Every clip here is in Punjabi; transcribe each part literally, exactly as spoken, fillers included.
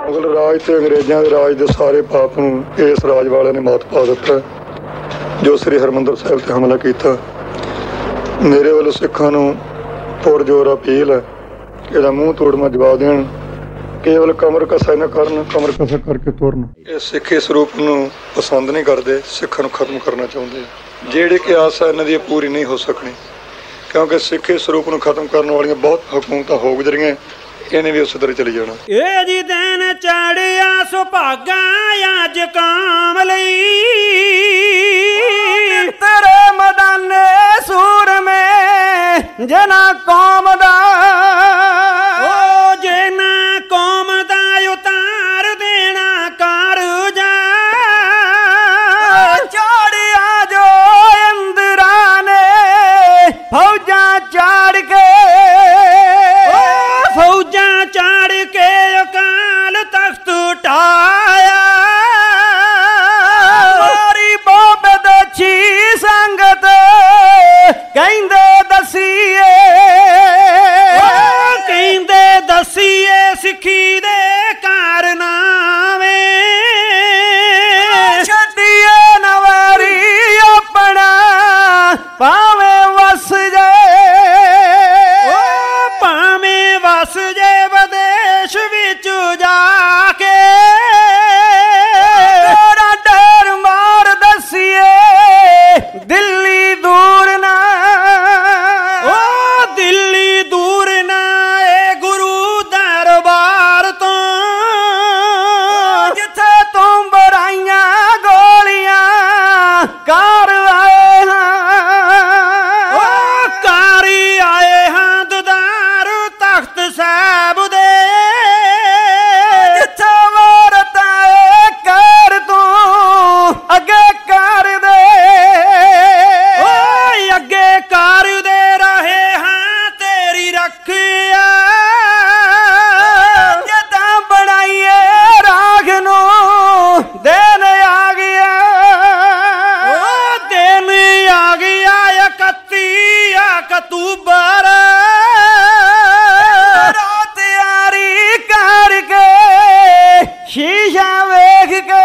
ਮੁਗਲ ਰਾਜ ਤੇ ਅੰਗਰੇਜ਼ਾਂ ਦੇ ਰਾਜ ਦੇ ਸਾਰੇ ਪਾਪ ਨੂੰ ਇਸ ਰਾਜ ਵਾਲਿਆਂ ਨੇ ਮਾਤ ਪਾ ਦਿੱਤਾ ਜੋ ਸ੍ਰੀ ਹਰਿਮੰਦਰ ਸਾਹਿਬ ਤੇ ਹਮਲਾ ਕੀਤਾ। ਮੇਰੇ ਵੱਲੋਂ ਸਿੱਖਾਂ ਨੂੰ ਪੁਰਜੋਰ ਅਪੀਲ ਹੈ, ਇਹਦਾ ਮੂੰਹ ਤੋੜਵਾਂ ਜਵਾਬ ਦੇਣ, ਕੇਵਲ ਕਮਰ ਕਸਾ ਨਾ ਕਰਨ, ਕਮਰ ਕਸਾ ਕਰਕੇ ਤੁਰਨ। ਇਹ ਸਿੱਖੀ ਸਰੂਪ ਨੂੰ ਪਸੰਦ ਨਹੀਂ ਕਰਦੇ, ਸਿੱਖਾਂ ਨੂੰ ਖਤਮ ਕਰਨਾ ਚਾਹੁੰਦੇ ਆ। ਜਿਹੜੀ ਕਿ ਆਸ ਹੈ ਇਹਨਾਂ ਦੀ ਪੂਰੀ ਨਹੀਂ ਹੋ ਸਕਣੀ, ਕਿਉਂਕਿ ਸਿੱਖੀ ਸਰੂਪ ਨੂੰ ਖਤਮ ਕਰਨ ਵਾਲੀਆਂ ਬਹੁਤ ਹਕੂਮਤਾਂ ਹੋ ਗੁਜ਼ਰੀਆਂ, ਇਹਨੇ ਵੀ ਉਸੇ ਤਰ੍ਹਾਂ ਚਲੀ ਜਾਣਾ। ਇਹ ਜੀ ਦਿਨ ਚੜਿਆ ਸੁਭਾਗਾ ਅੱਜ ਕਾਮ ਲਈ, ਤੇਰੇ ਮੈਦਾਨੇ ਸੂਰਮੇ ਜਿਨ੍ਹਾਂ ਕੌਮ ਦਾ, ਉਹ ਜਿਨ੍ਹਾਂ ਕੌਮ ਦਾ ਉਤਾਰ ਦੇਣਾ ਕਾਰਜਾ, ਚੜਿਆ ਜੋ ਇੰਦਰਾਂ ਨੇ ਫੌਜਾਂ ਚਾੜ ਕੇ, ਫੌਜਾਂ ਚਾੜ ਕੇ ਅਕਾਲ ਤਖਤ ਉਠਾਇਆ, ਮਾਰੀ ਬੋਬਦ ਛੀ ਸੰਗਤ ਕਹਿੰਦੇ ਦਸੀਏ, ਕਹਿੰਦੇ ਦਸੀਏ ਸਿੱਖੀ ਦੇ ਕਾਰਨਾਮੇ, ਛੱਡੀਏ ਨਵਾਰੀ ਆਪਣਾ ਭਾਵੇਂ ਵਸ ਜਾਏ, ਭਾਵੇਂ ਵਸ ਜੇ ਵਿਦੇਸ਼ ਵਿੱਚ ਜਾ ਕੇ, ਤੇਰਾ ਡਰ ਮਾਰ ਦਸੀਏ ਦਿੱਲੀ ਦੂਰ ਨਾ, ਉਹ ਦਿੱਲੀ ਦੂਰ ਨਾ ਏ ਗੁਰੂ ਦਰਬਾਰ ਤੋਂ, ਜਿੱਥੇ ਤੂੰ ਬਰਾਈਆਂ ਗੋਲੀਆਂ ਕਰ ਆਏ ਹਾਂ, ਉਹ ਕਰ ਆਏ ਹਾਂ ਦੁਦਾਰ ਤਖਤ ਸਾਹਿਬ ਦੇ, ਜਿੱਥੇ ਵਾਰਤਾ ਏ ਕਰ ਤੂੰ ਅੱਗੇ ਕਰ ਦੇ, ਓਏ ਅੱਗੇ ਕਰ ਦੇ ਰਹੇ ਹਾਂ ਤੇਰੀ ਰੱਖਿਆ, ਜਦਾਂ ਬਣਾਈਏ ਰਾਖ ਨੂੰ ਦਿਨ ਆ ਗਿਆ, ਓ ਦਿਨ ਆ ਗਿਆ ਇਕੱਤੀ ਅਕਤੂਬਰ, ਰਾਤ ਯਾਰੀ ਕਰਕੇ ਸ਼ੀਸ਼ਾ ਵੇਖ ਕੇ,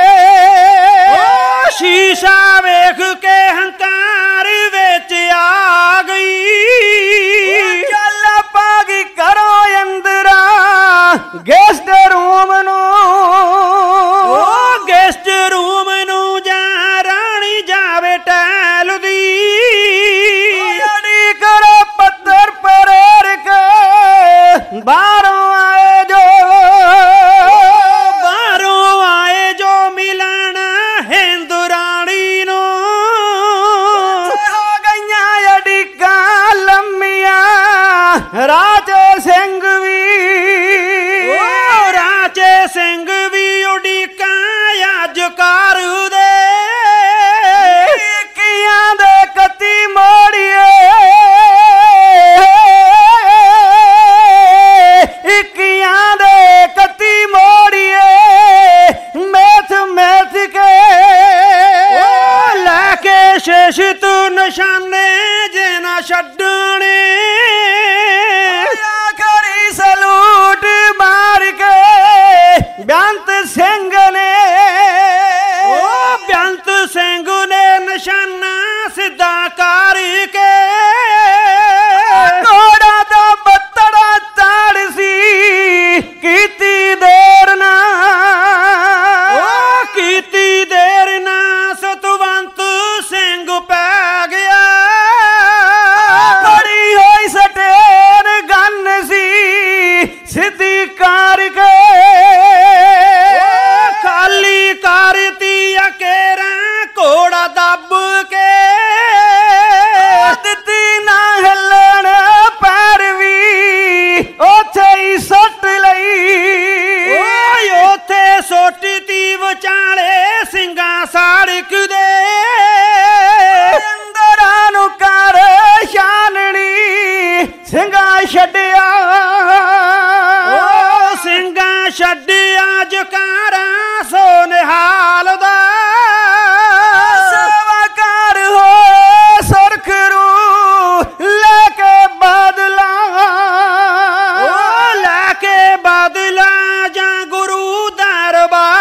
ਓ ਸ਼ੀਸ਼ਾ ਵੇਖ ਕੇ ਹੰਕਾਰ ਵਿੱਚ ਆ ਗਈ, ਚੱਲ ਪਾਗੀ ਕਰੋ ਅੰਦਰਾ ਗੈਸਟ ਰੂਮ ਨੂੰ, ਓ ਗੈਸਟ ਰੂਮ ਨੂੰ ਜਾ ਰਾਣੀ ਜਾਵੇ ਟਹਿਲਦੀ, ਜੜੀ ਕਰੋ ਪੱਤਰ ਪਰੇਰ ਕੇ ਬਾਹਰੋਂ ਆਏ ਜੋ, ਬਾਹਰੋਂ ਆਏ ਜੋ ਮਿਲਣ ਹਿੰਦੂ ਰਾਣੀ ਨੂੰ, ਹੋ ਗਈਆਂ ਅੜੀਕਾਂ ਲੰਮੀਆਂ ਰਾਜੇ ਸਿੰਘ ਵੀ, ਓ ਰਾਜੇ ਸਿੰਘ ਵੀ ਉਡੀਕਾਂ ਅੱਜ ਕਰ ਦੇ, ਕੀਆਂ ਦੇ ਕੱਤੀ ਮੋੜੀਏ, ਇੱਕੀਆਂ ਦੇ ਕੱਤੀ ਮੋੜੀਏ, ਮੈਥ ਮੈਥ ਕੇ, ਓ ਲੈ ਕੇ ਸ਼ੇਸ਼ ਤੂੰ ਨਿਸ਼ਾਨੇ ਜੇ ਨਾ ਛੱਡਣੇ, ਆਖਰੀ ਸਲੂਟ ਮਾਰ ਕੇ ਬੇਅੰਤ ਸਿੰਘ ਨੇ, ਓ ਬੇਅੰਤ ਸਿੰਘ ਨੇ ਨਿਸ਼ਾਨਾ ਸਿੱਧਾ ਕਰਕੇ, ਘੋੜਾ ਦਾ ਬੱਤੜਾ ਤਾੜ ਸੀ ਕੀਤੀ ਦੇਰ ਨਾ, ਓ ਕੀਤੀ ਦੇਰ ਨਾ ਸਤਵੰਤ ਸਿੰਘ ਪੈ ਗਿਆ, ਫੜੀ ਹੋਈ ਸਟੇਰ ਗੰਨ ਸੀ ਸਿੱਧੀ ਕਰਕੇ, ਖਾਲੀ ਕਰਤੀ ਅਕੇਰਾ ਘੋੜਾ ਦੱਬ ਕੇ, ਦਿੱਤੀ ਨਾ ਹਿੱਲਣ ਪੈਰ ਵੀ ਉੱਥੇ ਹੀ ਸੁੱਟ ਲਈ, ਓਏ ਉੱਥੇ ਸੁੱਟਤੀ ਵਿਚਾਲੇ ਸਿੰਘਾਂ ਸੜਕ ਦੇ, ਅੰਦਰਾਂ ਨੂੰ ਕਰ ਛਾਨਣੀ ਸਿੰਘਾਂ ਛੱਡਿਆ, ਓ ਸਿੰਘਾਂ ਛੱਡਿਆ ਜਕਾਰਾ ਸੋ ਨਿਹਾਲ ਦਾ, ਸੇਵਾ ਕਰ ਹੋਏ ਸੁਰਖ ਰੂ ਲੈ ਕੇ ਬਦਲਾ, ਓ ਲੈ ਕੇ ਬਦਲਾ ਜਾਂ ਗੁਰੂ ਦਰਬਾਰ